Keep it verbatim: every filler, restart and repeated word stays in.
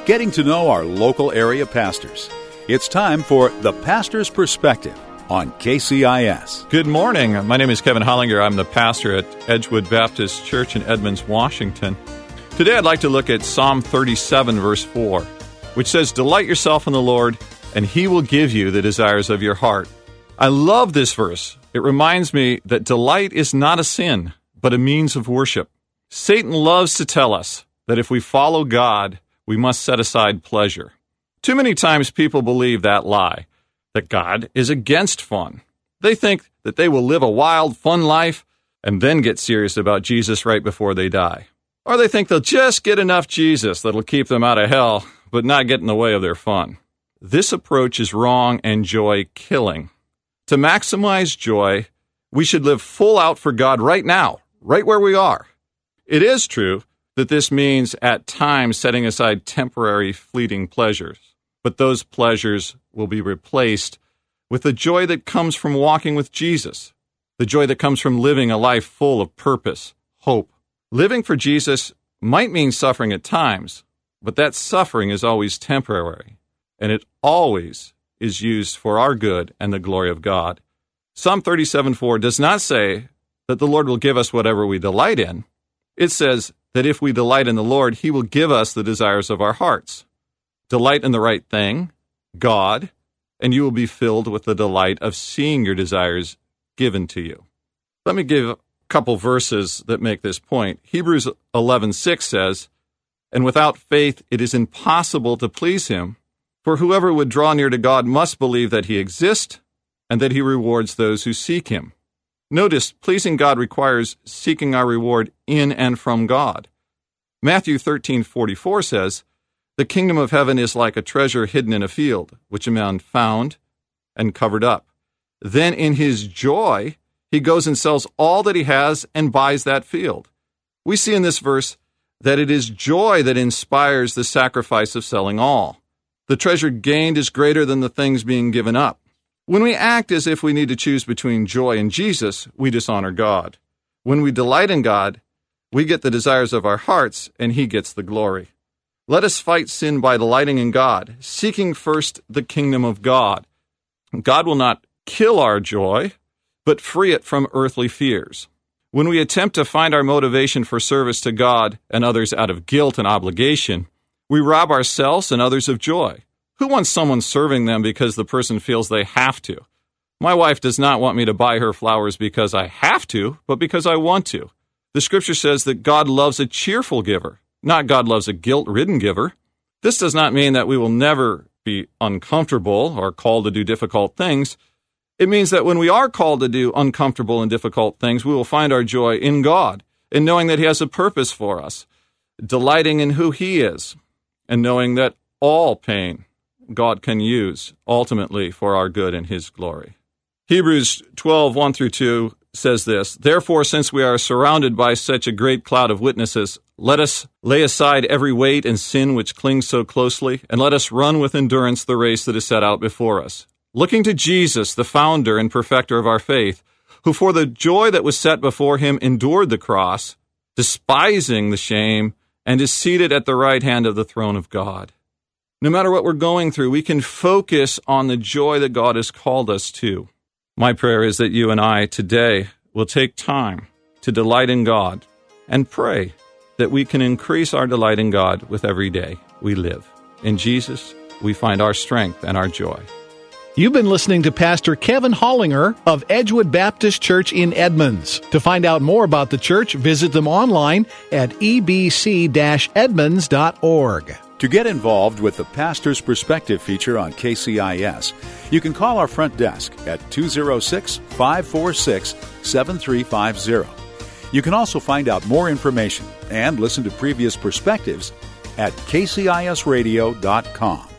getting to know our local area pastors. It's time for The Pastor's Perspective on K C I S. Good morning. My name is Kevin Hollinger. I'm the pastor at Edgewood Baptist Church in Edmonds, Washington. Today I'd like to look at Psalm thirty-seven, verse four, which says, "Delight yourself in the Lord, and He will give you the desires of your heart." I love this verse. It reminds me that delight is not a sin, but a means of worship. Satan loves to tell us that if we follow God, we must set aside pleasure. Too many times people believe that lie, that God is against fun. They think that they will live a wild, fun life and then get serious about Jesus right before they die. Or they think they'll just get enough Jesus that'll keep them out of hell, but not get in the way of their fun. This approach is wrong and joy-killing. To maximize joy, we should live full out for God right now, right where we are. It is true that this means at times setting aside temporary, fleeting pleasures, but those pleasures will be replaced with the joy that comes from walking with Jesus, the joy that comes from living a life full of purpose, hope. Living for Jesus might mean suffering at times, but that suffering is always temporary, and it always is used for our good and the glory of God. Psalm thirty-seven four does not say that the Lord will give us whatever we delight in. It says that if we delight in the Lord, He will give us the desires of our hearts. Delight in the right thing, God, and you will be filled with the delight of seeing your desires given to you. Let me give a couple verses that make this point. Hebrews eleven six says, "And without faith it is impossible to please Him, for whoever would draw near to God must believe that He exists and that He rewards those who seek Him." Notice, pleasing God requires seeking our reward in and from God. Matthew thirteen forty-four says, "The kingdom of heaven is like a treasure hidden in a field, which a man found and covered up. Then in his joy, he goes and sells all that he has and buys that field." We see in this verse that it is joy that inspires the sacrifice of selling all. The treasure gained is greater than the things being given up. When we act as if we need to choose between joy and Jesus, we dishonor God. When we delight in God, we get the desires of our hearts, and He gets the glory. Let us fight sin by delighting in God, seeking first the kingdom of God. God will not kill our joy, but free it from earthly fears. When we attempt to find our motivation for service to God and others out of guilt and obligation, we rob ourselves and others of joy. Who wants someone serving them because the person feels they have to? My wife does not want me to buy her flowers because I have to, but because I want to. The scripture says that God loves a cheerful giver, not God loves a guilt-ridden giver. This does not mean that we will never be uncomfortable or called to do difficult things. It means that when we are called to do uncomfortable and difficult things, we will find our joy in God, in knowing that He has a purpose for us, delighting in who He is, and knowing that all pain God can use ultimately for our good and His glory. Hebrews twelve one through two says this, "Therefore, since we are surrounded by such a great cloud of witnesses, let us lay aside every weight and sin which clings so closely, and let us run with endurance the race that is set out before us, looking to Jesus, the founder and perfecter of our faith, who for the joy that was set before Him endured the cross, despising the shame, and is seated at the right hand of the throne of God." No matter what we're going through, we can focus on the joy that God has called us to. My prayer is that you and I today will take time to delight in God and pray that we can increase our delight in God with every day we live. In Jesus, we find our strength and our joy. You've been listening to Pastor Kevin Hollinger of Edgewood Baptist Church in Edmonds. To find out more about the church, visit them online at e b c dash edmonds dot org. To get involved with the Pastor's Perspective feature on K C I S, you can call our front desk at two oh six, five four six, seven three five zero. You can also find out more information and listen to previous perspectives at k c i s radio dot com.